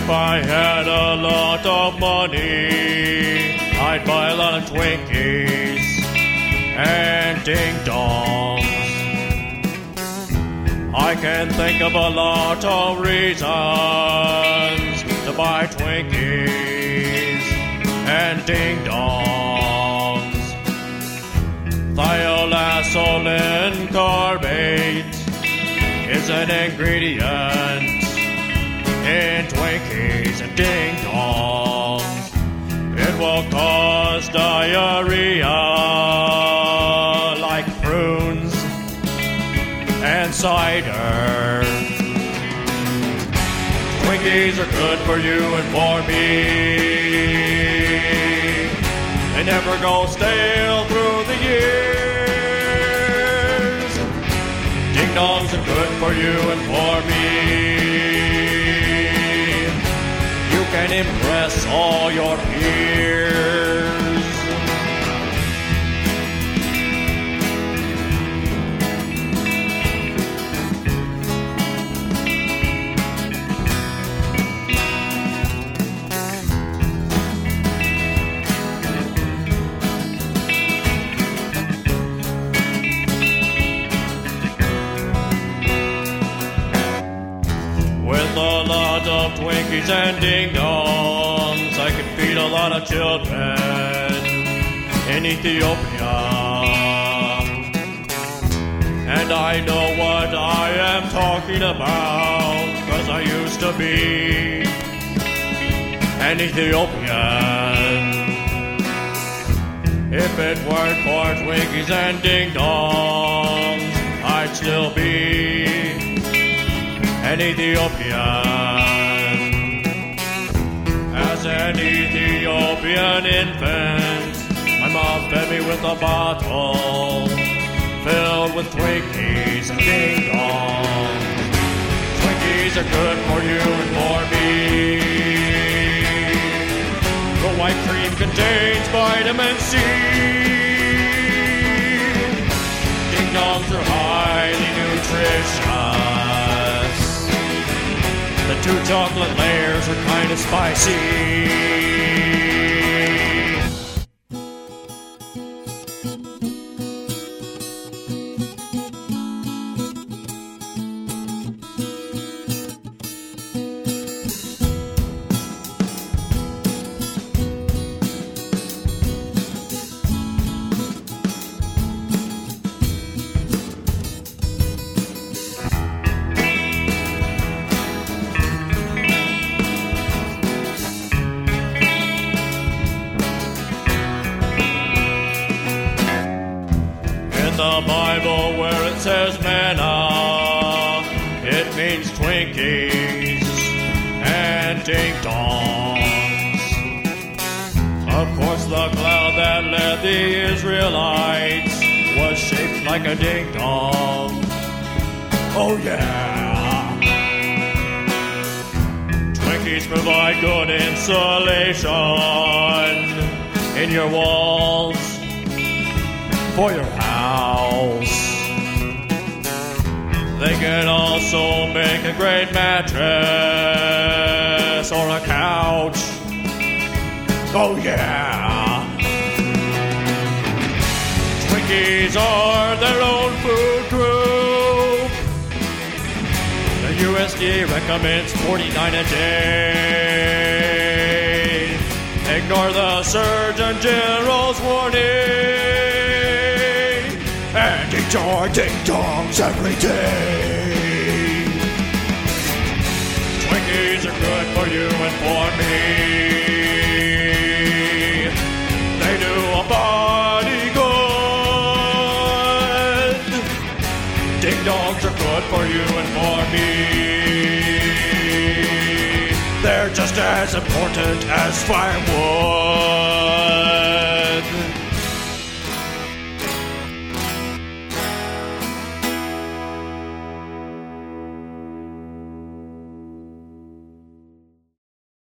If I had a lot of money, I'd buy a lot of Twinkies and ding-dongs. I can think of a lot of reasons to buy Twinkies and ding-dongs. Thioacetylene carbate is an ingredient in Twinkies and ding-dongs. It will cause diarrhea like prunes and cider. Twinkies are good for you and for me. They never go stale through the years. Ding-dongs are good for you and for me. You can impress all your peers. With a lot of Twinkies and ding-dongs, I could feed a lot of children in Ethiopia. And I know what I am talking about, 'cause I used to be an Ethiopian. If it weren't for Twinkies and ding-dongs, I'd still be an Ethiopian. As an Ethiopian infant, my mom fed me with a bottle filled with Twinkies and ding-dongs. Twinkies are good for you and for me. The white cream contains vitamin C. Ding-dongs are highly nutritious. The 2 chocolate layers are kind of spicy. The Bible where it says manna, it means Twinkies and ding-dongs. Of course, the cloud that led the Israelites was shaped like a ding-dong. Oh yeah! Twinkies provide good insulation in your walls for your house. They can also make a great mattress or a couch. Oh yeah! Twinkies are their own food group. The USDA recommends 49 a day. Ignore the Surgeon General's warning and enjoy ding-dongs every day. Twinkies are good for you and for me. They do a body good. Ding-dongs are good for you and for me. They're just as important as firewood.